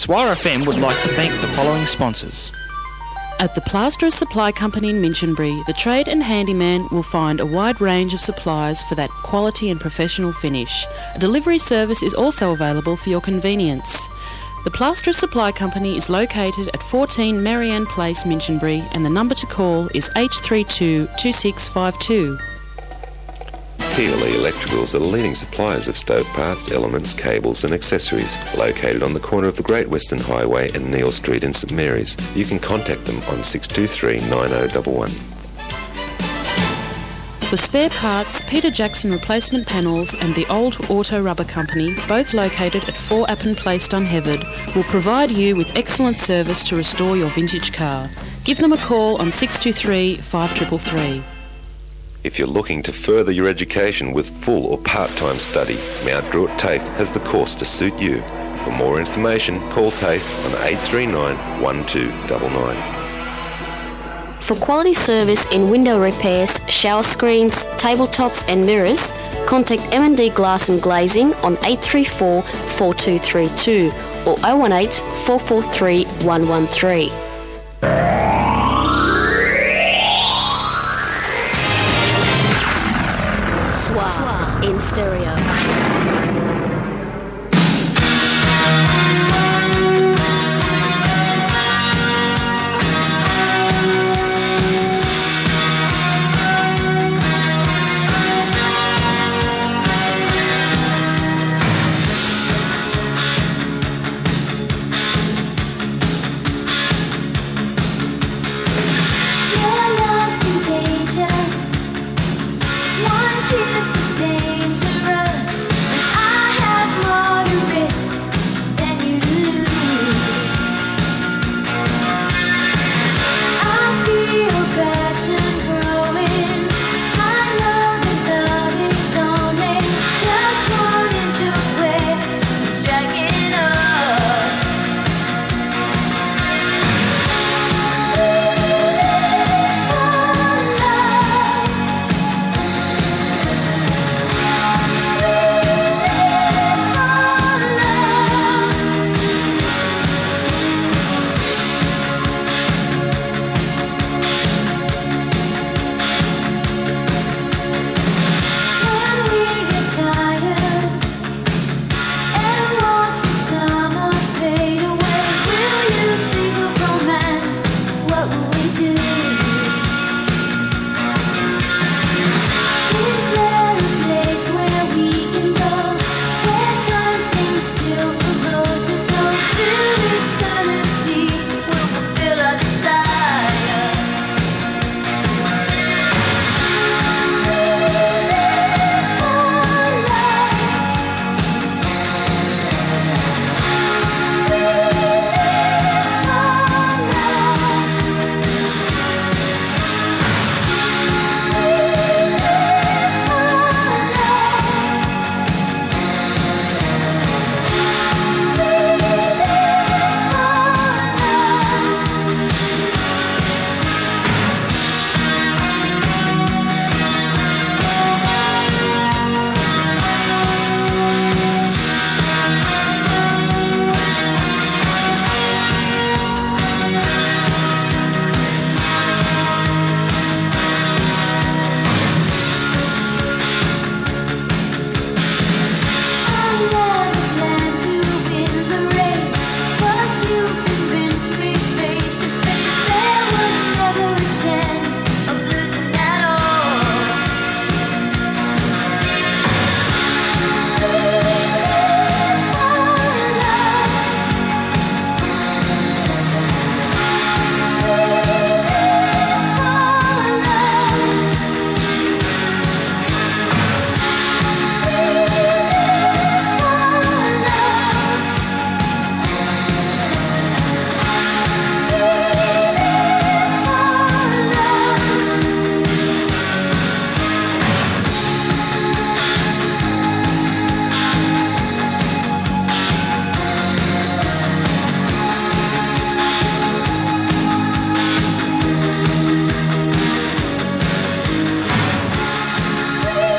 SWAR FM would like to thank the following sponsors. At the Plasterers Supply Company in Minchinbury, the trade and handyman will find a wide range of supplies for that quality and professional finish. A delivery service is also available for your convenience. The Plasterers Supply Company is located at 14 Marianne Place, Minchinbury, and the number to call is 832 2652. TLE Electricals are the leading suppliers of stove parts, elements, cables and accessories. Located on the corner of the Great Western Highway and Neil Street in St Mary's. You can contact them on 623 9011. For spare parts, Peter Jackson Replacement Panels and the Old Auto Rubber Company, both located at 4 Appin Place, Dunheved, will provide you with excellent service to restore your vintage car. Give them a call on 623 5333. If you're looking to further your education with full or part-time study, Mount Druitt TAFE has the course to suit you. For more information, call TAFE on 839 1299. For quality service in window repairs, shower screens, tabletops and mirrors, contact M&D Glass and Glazing on 834 4232 or 018 443 113. SWAR in stereo.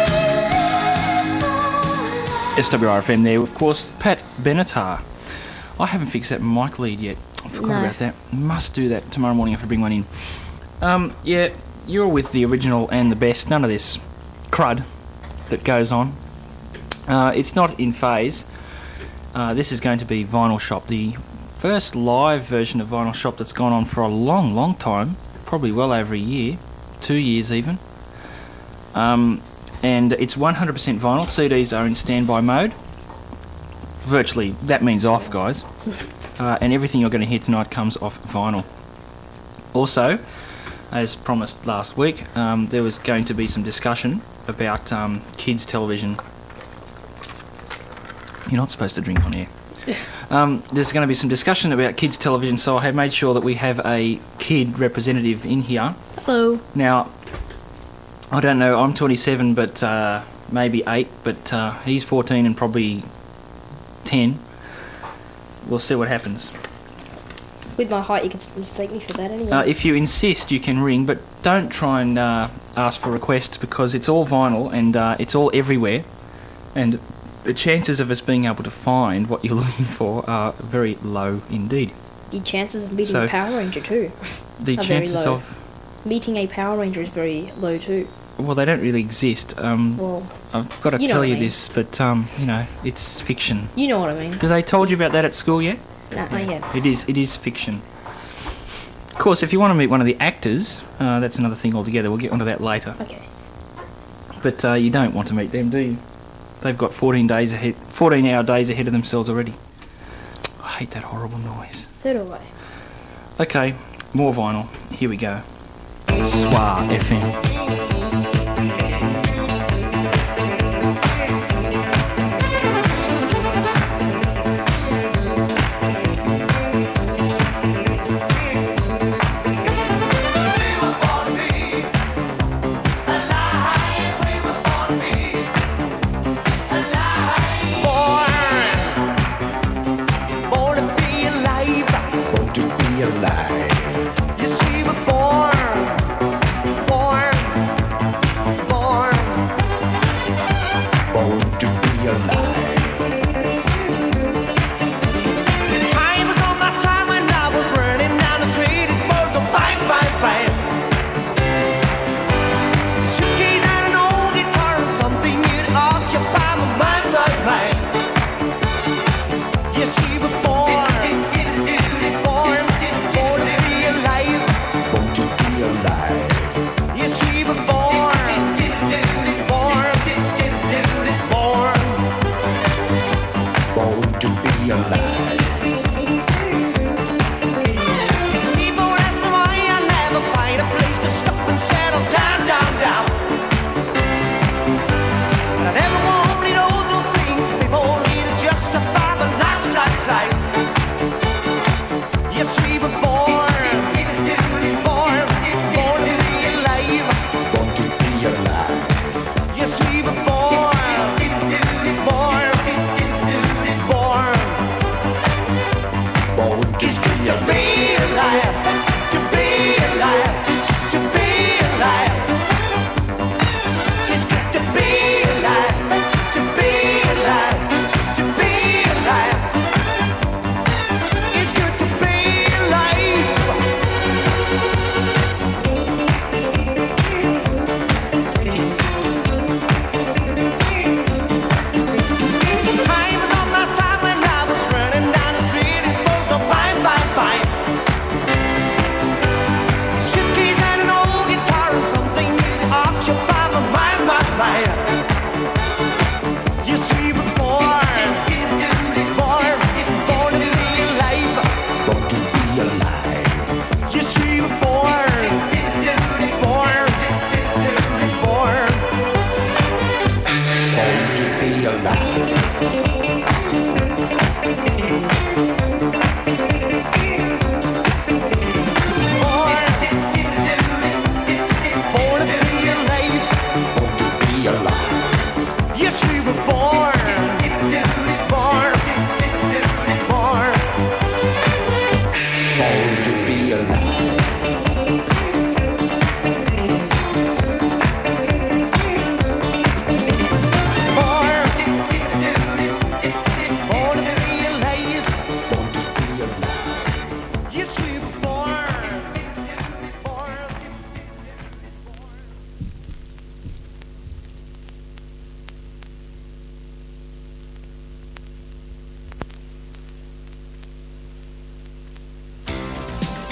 SWRFM there, of course, Pat Benatar. I haven't fixed that mic lead yet. I forgot No. about that. Must do that tomorrow morning if I bring one in. Yeah, you're with the original and the best. None of this crud that goes on. It's not in phase. This is going to be Vinyl Shop, the first live version of Vinyl Shop that's gone on for a long, long time. Probably well over a year. 2 years even. And it's 100% vinyl. CDs are in standby mode. Virtually, that means off, guys. And everything you're going to hear tonight comes off vinyl. Also, as promised last week, there was going to be some discussion about kids' television. You're not supposed to drink on air. There's going to be some discussion about kids' television, so I have made sure that we have a kid representative in here. Hello. Now, I don't know, I'm 27, but maybe 8, but he's 14 and probably 10. We'll see what happens. With my height, you can mistake me for that anyway. If you insist, you can ring, but don't try and ask for requests because it's all vinyl and it's all everywhere. And the chances of us being able to find what you're looking for are very low indeed. The chances of meeting So, a Power Ranger too. The Are very chances low. of... Meeting a Power Ranger is very low too. Well, they don't really exist. Well, I've got to you know tell what I you mean. this, but, it's fiction. you know what I mean. Have they told you about that at school yet? Nah, not yet. It is fiction. Of course, if you want to meet one of the actors, that's another thing altogether. We'll get onto that later. Okay. But you don't want to meet them, do you? They've got 14-hour days ahead of themselves already. I hate that horrible noise. So do I. Okay, more vinyl. Here we go. Soir FM. Yes, he was born to be alive.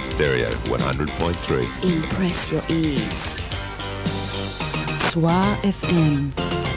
Stereo 100.3. Impress your ears. Soir FM.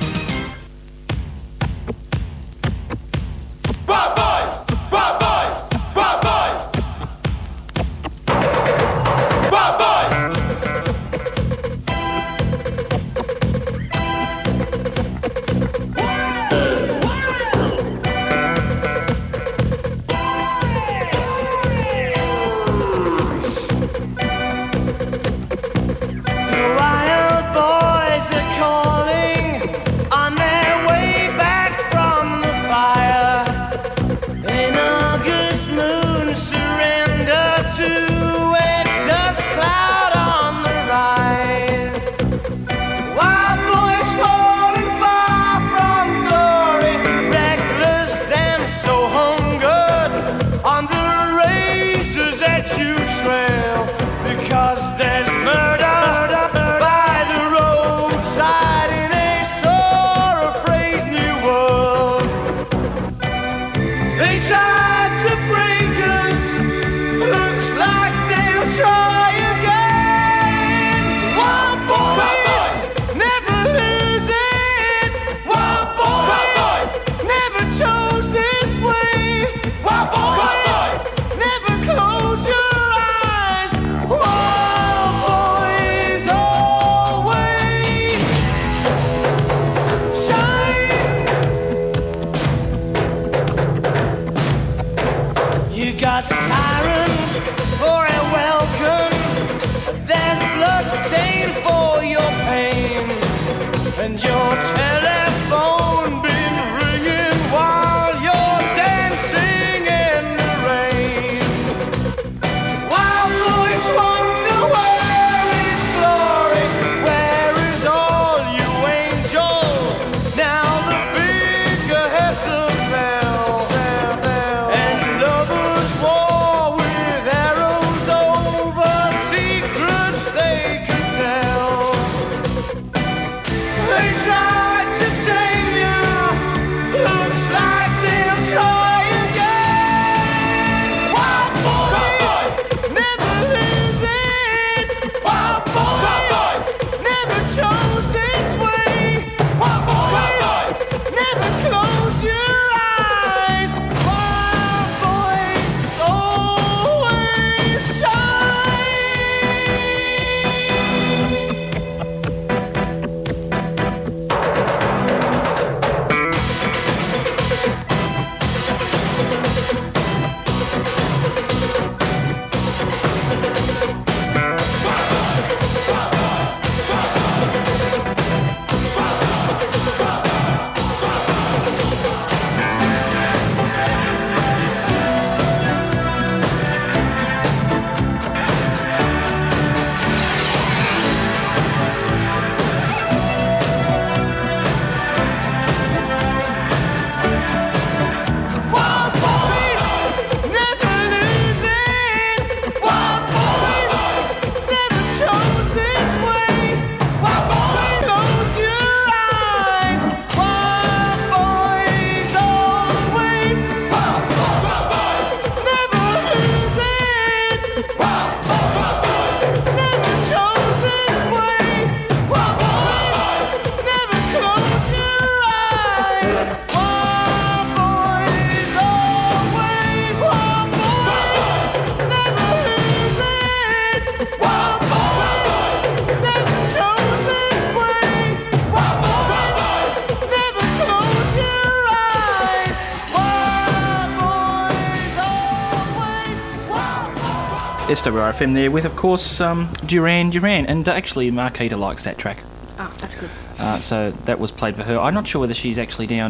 SWRFM there with, of course, Duran Duran. And actually, Marquita likes that track. Oh, that's good. So that was played for her. I'm not sure whether she's actually down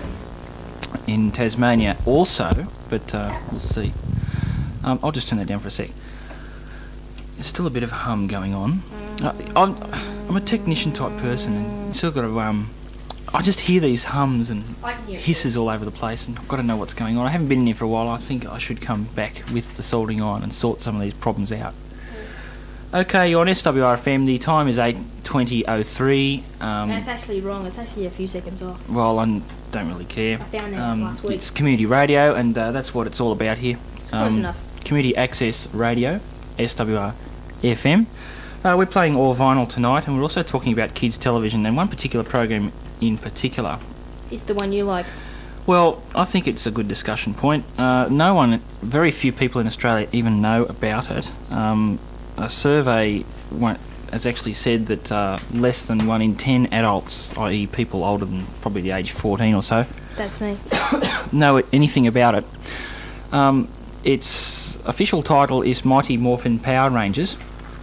in Tasmania also, but we'll see. I'll just turn that down for a sec. There's still a bit of hum going on. I'm a technician type person, and you still got to... I just hear these hums and hisses all over the place, and I've got to know what's going on. I haven't been in here for a while. I think I should come back with the soldering iron and sort some of these problems out. Okay, you're on SWRFM. The time is 8:20:03. That's actually wrong. It's actually a few seconds off. Well, I don't really care. I found that last week. It's community radio, and that's what it's all about here. It's close enough. Community access radio. SWR FM. We're playing all vinyl tonight, and we're also talking about kids' television, and one particular program in particular. It's the one you like. Well, I think it's a good discussion point. Very few people in Australia even know about it. A survey has actually said that less than 1 in 10 adults, i.e. people older than probably the age of 14 or so, That's me. know anything about it. Its official title is Mighty Morphin Power Rangers,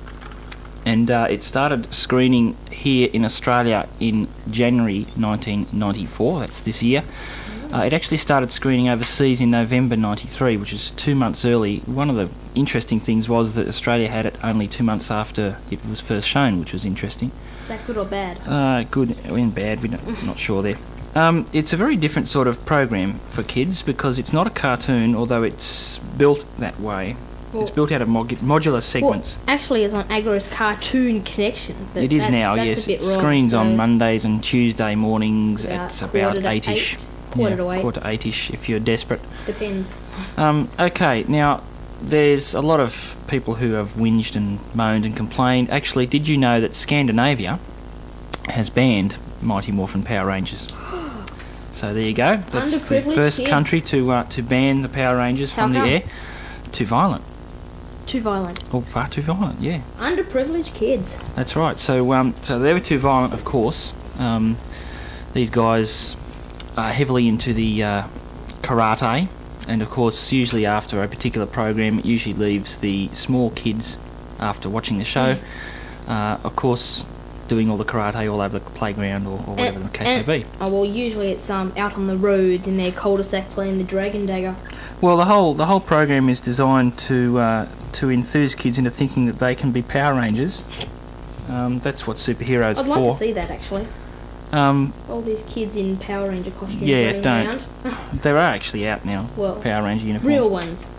and it started screening here in Australia in January 1994, that's this year. It actually started screening overseas in November 93, which is 2 months early. One of the interesting things was that Australia had it only 2 months after it was first shown, which was interesting. Is that good or bad? Good and bad, we're not sure there. It's a very different sort of program for kids because it's not a cartoon, although it's built that way. Well, it's built out of modular segments. Well, actually, it's on Agora's Cartoon Connection. But It is now, that's yes. A bit It wrong, screens so on Mondays and Tuesday mornings at about quarter to 8ish. Quarter to 8. Quarter to 8ish if you're desperate. Depends. Okay, now there's a lot of people who have whinged and moaned and complained. Actually, did you know that Scandinavia has banned Mighty Morphin Power Rangers? So there you go. That's the Underprivileged first kids. country to ban the Power Rangers How from the come? air. Too violent. Too violent. Oh, far too violent, yeah. Underprivileged kids. That's right. So they were too violent, of course. These guys are heavily into the karate, and of course, usually after a particular program, it usually leaves the small kids after watching the show. Of course, doing all the karate all over the playground or whatever the case may be. Oh well, usually it's out on the roads in their cul-de-sac playing the Dragon Dagger. Well, the whole program is designed to enthuse kids into thinking that they can be Power Rangers. That's what superheroes I'd are like for. to see that actually. All these kids in Power Ranger costumes running don't. around. There are actually out now, Well, Power Ranger uniforms. real ones.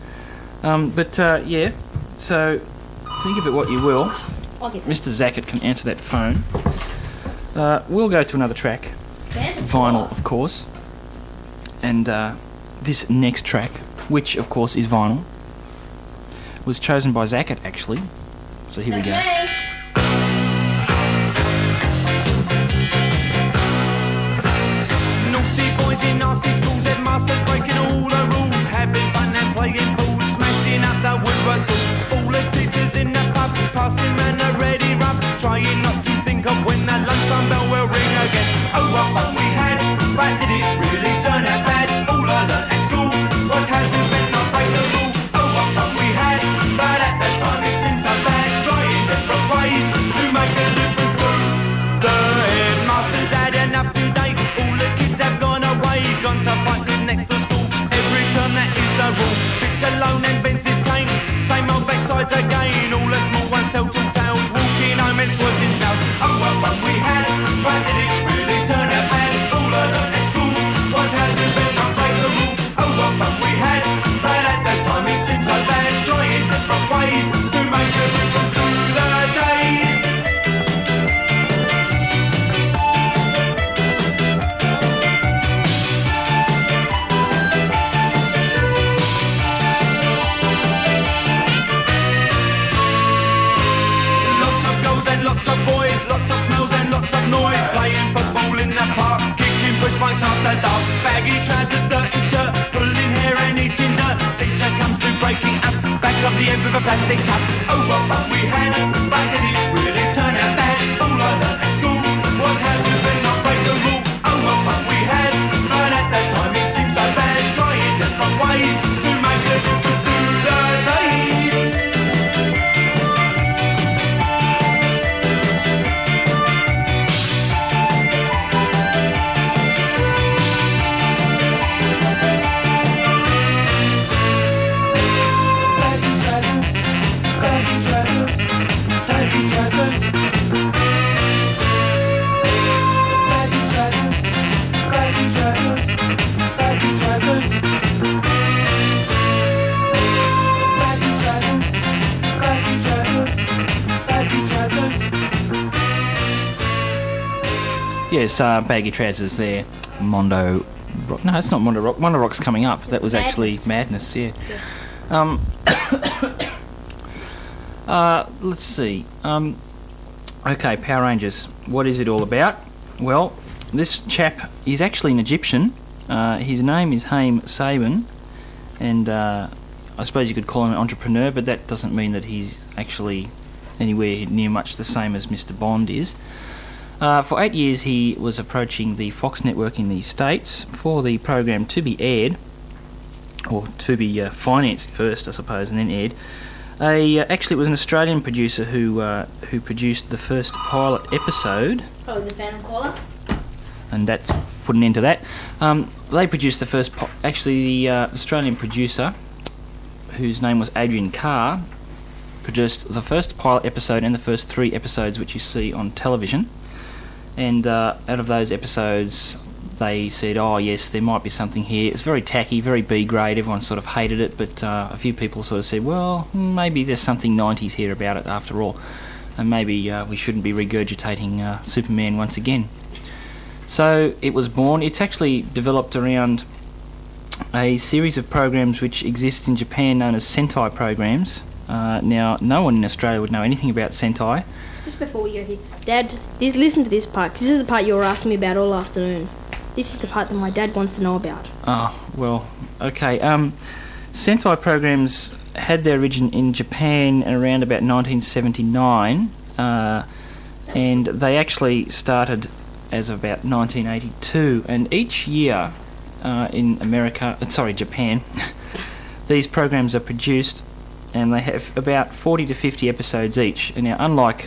Yeah, so think of it what you will. I'll get that. Mr. Zackett can answer that phone. We'll go to another track. Vinyl, of course. And this next track, which of course is vinyl, was chosen by Zackett actually. So here we go. Naughty boys in nasty schools, headmasters breaking all the rules, having fun and playing pool, smashing up the woodwork tools. All the teachers in the pub, passing round a ready rub, trying not to think of when the lunchtime bell will ring again. Oh, what fun we had, but did it really turn out bad? All I learnt at school was how to bend not break the rule. Oh, what fun we had, but at the time it seemed so bad, trying different ways to make a difference through. The headmaster's had enough today, all the kids have gone away, gone to fight with next to school. Every turn that is the rule, sits alone and bends his cane, same old backsides again, all the small ones tell tall tales, walking home and squashing snails. Oh, what fun we had, but did it really turn out bad? All I learnt at school was how to bend not break the rule. Oh, what fun we had, but at the time it seemed so bad, trying different ways to make a difference through the days. Lots of girls and lots of boys, lots of smells and lots of noise, playing football in the park, kicking push bikes after dark, baggy trousers, dirty shirt, pulling hair and eating dirt. Teacher comes through breaking up, back of the end with a plastic cup. Oh, what fun we had, but did it really turn out bad? All I learnt at school was how to bend not break the rule. Oh, what fun we had, but at that time it seemed so bad, trying different ways to make a difference through the days. Yes, baggy trousers there. Mondo Rock. No, it's not Mondo Rock. Mondo Rock's coming up. That was actually Madness, yeah. Let's see. Okay, Power Rangers. What is it all about? Well, this chap is actually an Egyptian. His name is Haim Saban, and I suppose you could call him an entrepreneur, but that doesn't mean that he's actually anywhere near much the same as Mr. Bond is. For 8 years he was approaching the Fox network in the States for the program to be aired, or to be financed first, I suppose, and then aired. Actually, it was an Australian producer who produced the first pilot episode. Oh, the Phantom Caller? And that's put an end to that. They produced the first... the Australian producer, whose name was Adrian Carr, produced the first pilot episode and the first 3 episodes which you see on television. And out of those episodes, they said, oh yes, there might be something here. It's very tacky, very B-grade, everyone sort of hated it, but a few people sort of said, well, maybe there's something 90s here about it after all, and maybe we shouldn't be regurgitating Superman once again. So it was born. It's actually developed around a series of programs which exist in Japan known as Sentai programs. Now, no one in Australia would know anything about Sentai. Just before we go here, Dad, listen to this part, 'cause this is the part you were asking me about all afternoon. This is the part that my dad wants to know about. Oh, well, okay. Sentai programs had their origin in Japan around about 1979, and they actually started as of about 1982, and each year in Japan, these programs are produced, and they have about 40 to 50 episodes each. And now, unlike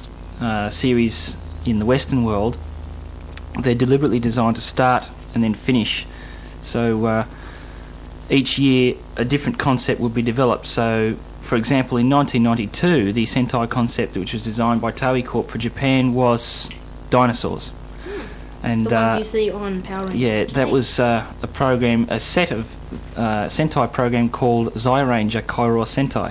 series in the Western world, they're deliberately designed to start and then finish. So each year a different concept would be developed. So, for example, in 1992, the Sentai concept, which was designed by Toei Corp for Japan, was dinosaurs. And the ones you see on Power Rangers. Yeah, that was a set of Sentai program called Zyranger Kairo Sentai.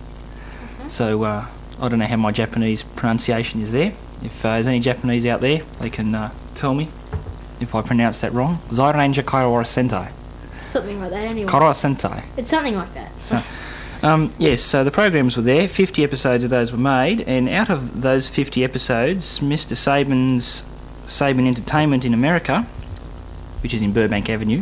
So I don't know how my Japanese pronunciation is there. If there's any Japanese out there, they can tell me if I pronounce that wrong. Zyranger Kairo Sentai. Something like that, anyway. Kairo Sentai. It's something like that. So, yes, so the programs were there. 50 episodes of those were made, and out of those 50 episodes, Mr. Saban's Saban Entertainment in America, which is in Burbank Avenue.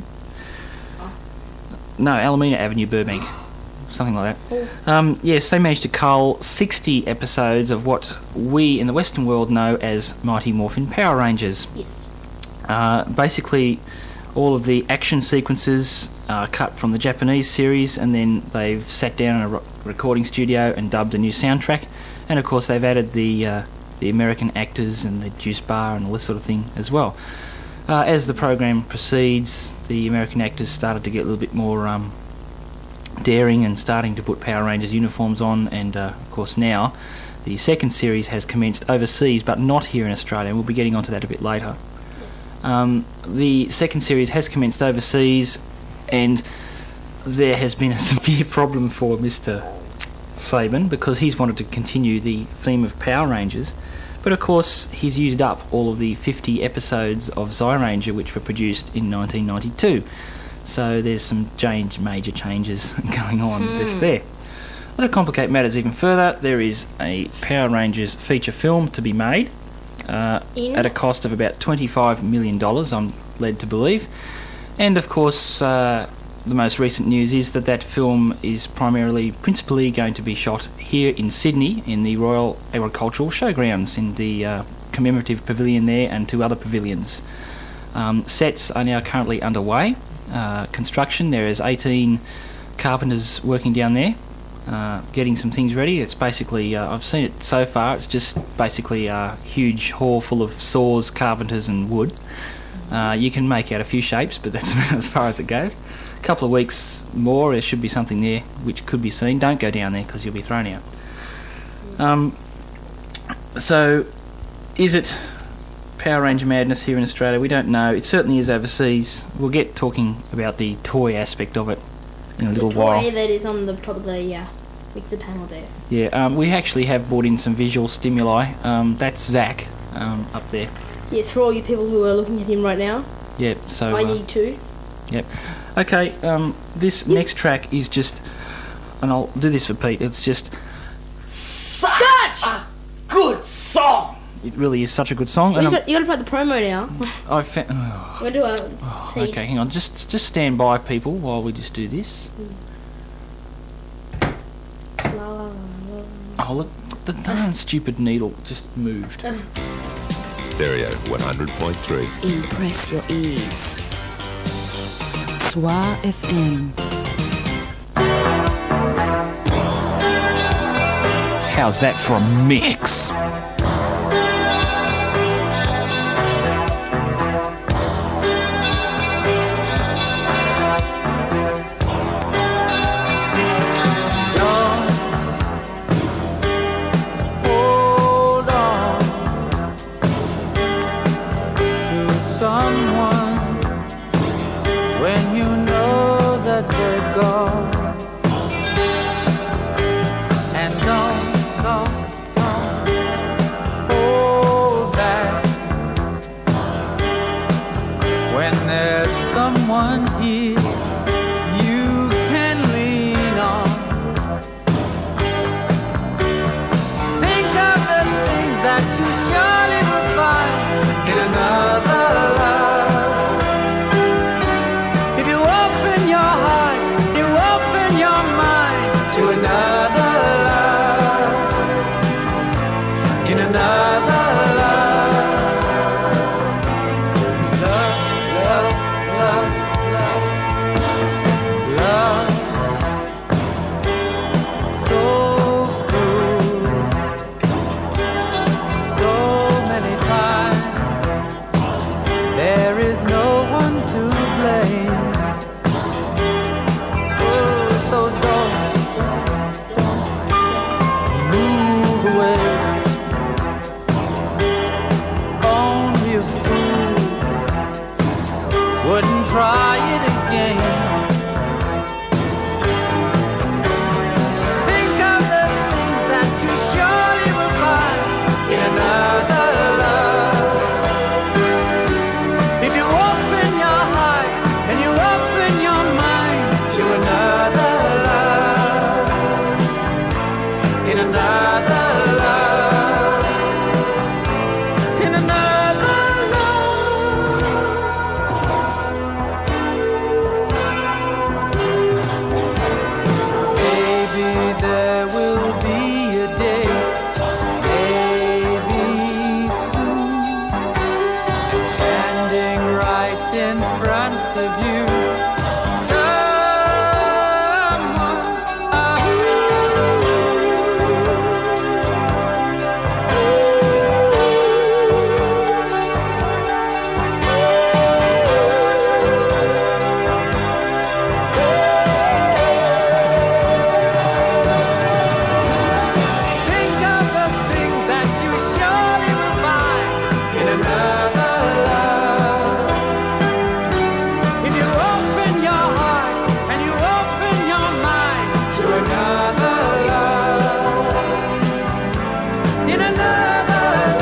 No, Alameda Avenue, Burbank. Something like that. Yes, they managed to cull 60 episodes of what we in the Western world know as Mighty Morphin Power Rangers. Yes. Basically, all of the action sequences are cut from the Japanese series, and then they've sat down in a recording studio and dubbed a new soundtrack. And of course, they've added the American actors and the juice bar and all this sort of thing as well. As the program proceeds, the American actors started to get a little bit more daring and starting to put Power Rangers uniforms on, and of course now the second series has commenced overseas, but not here in Australia. We'll be getting onto that a bit later. Yes. The second series has commenced overseas, and there has been a severe problem for Mr. Saban, because he's wanted to continue the theme of Power Rangers, but of course he's used up all of the 50 episodes of Zyranger which were produced in 1992. So there's some major changes going on there. To complicate matters even further, there is a Power Rangers feature film to be made at a cost of about $25 million, I'm led to believe. And of course, the most recent news is that film is principally going to be shot here in Sydney in the Royal Agricultural Showgrounds, in the commemorative pavilion there and 2 other pavilions. Sets are now currently underway. Construction, there is 18 carpenters working down there, getting some things ready. It's basically, I've seen it so far, it's just basically a huge hall full of saws, carpenters and wood. You can make out a few shapes, but that's about as far as it goes. A couple of weeks more, there should be something there which could be seen. Don't go down there because you'll be thrown out. So, is it Power Ranger madness here in Australia? We don't know. It certainly is overseas. We'll get talking about the toy aspect of it in a little while. The toy that is on the top of the mixer panel there. Yeah, we actually have brought in some visual stimuli. That's Zach up there. Yes, for all you people who are looking at him right now. Yep, so... I need to. Yep. Okay, this next track is just... And I'll do this for Pete. It's just... it really is such a good song. Well, And you got to play the promo now. I found. We'll do a. Okay, hang on. Just stand by, people, while we just do this. Oh, look, the darn stupid needle just moved. Stereo 100.3. Impress your ears. Soir FM. How's that for a mix? Hold on to someone when you know that they're gone. And don't hold back when there's someone here you can lean on. Think of the things that you surely will find in another love. If you open your heart, you open your mind to another love, in another love. Love, love, love, love, love. So cruel, so many times. There is no one to blame. Oh, so don't move away. Only a fool wouldn't try it again. Think of the things that you surely will find in another love. If you open your heart and you open your mind to another love, in another love, in another love. Maybe there will be a day, maybe soon, and standing right in front of you, someone think of the things that you surely will find in another love. If you open your heart and you open your mind to another love, in another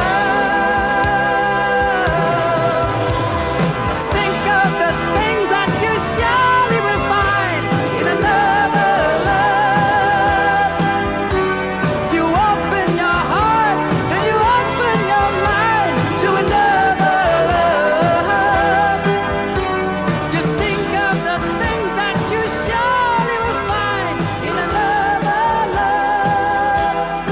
love. Just think of the things that you surely will find in another love. If you open your heart and you open your mind to another love, just think of the things that you surely will find in another love.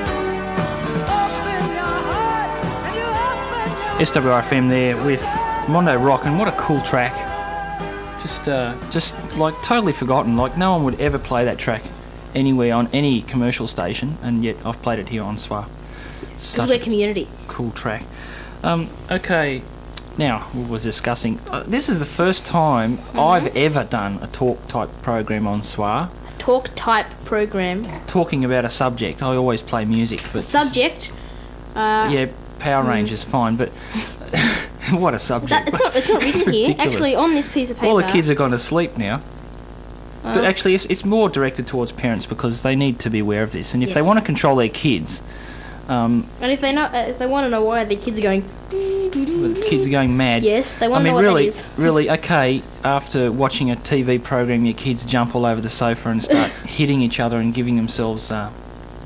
Open your heart and you open your SWRFM there with Mondo Rock, and what a cool track. Just like totally forgotten. Like no one would ever play that track anywhere on any commercial station, and yet I've played it here on Soir. Because Such we're a community. cool track. Okay, now we were discussing. This is the first time I've ever done a talk type program on Soir, Talk type program. talking about a subject. I always play music, but Subject. yeah, Power Rangers fine, but what a subject! It's not It's written here. ridiculous. Actually, on this piece of paper. All the kids have gone to sleep now. But actually, it's more directed towards parents because they need to be aware of this. And if they Yes. want to control their kids, And if they want to know why the kids are going, the kids are going mad. yes, they I want to mean, know what really, that is. really, okay, after watching a TV program, your kids jump all over the sofa and start hitting each other and giving themselves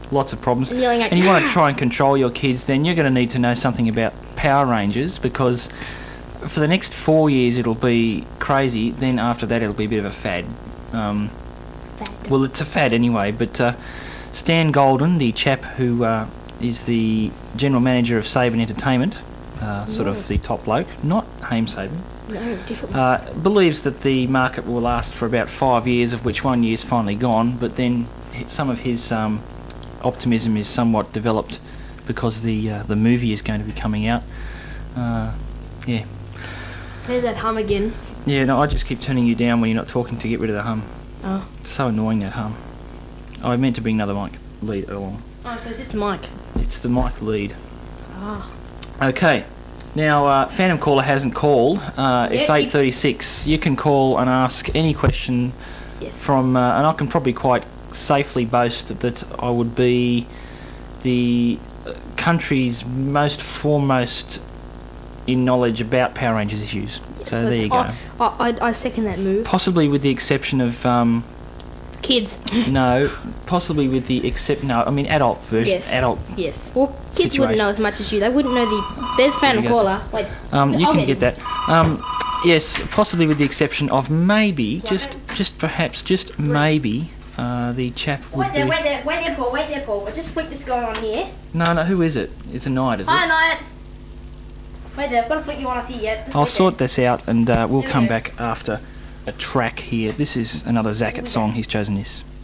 lots of problems. And yelling at And you want to try and control your kids, then you're going to need to know something about Power Rangers, because for the next 4 years it'll be crazy, then after that it'll be a bit of a fad. Well, it's a fad anyway, but Stan Golden, the chap who is the general manager of Saban Entertainment, sort of the top bloke, not Haim Saban, No, different. believes that the market will last for about 5 years, of which 1 year's finally gone, but then some of his optimism is somewhat developed because the movie is going to be coming out. Yeah. There's that hum again. Yeah, no, I just keep turning you down when you're not talking to get rid of the hum. Oh. It's so annoying, that hum. I meant to bring another mic lead along. Oh, so it's just the mic. It's the mic lead. Ah. Okay. Now, Phantom Caller hasn't called. It's 8:36. You can call and ask any question Yes. from... and I can probably quite safely boast that I would be the country's most foremost in knowledge about Power Rangers issues. So there you go. I second that move. Possibly with the exception of... Kids. no, possibly with the adult version. Yes. Adult. Yes. Well, kids Situation. wouldn't know as much as you. They wouldn't know the... There's Phantom There you go. Caller. Wait. You I'll can get get him. that. Yes, possibly with the exception of maybe, just perhaps, just maybe, the chap would be... Wait there, Paul. I just flicked this guy on here. No, who is it? It's a Knight, is it? Hi, Knight. Wait there, I've got to flick you on up here yet. I'll Wait sort this out and we'll There we come go. back after a track here. This is another Zacket song. He's chosen this.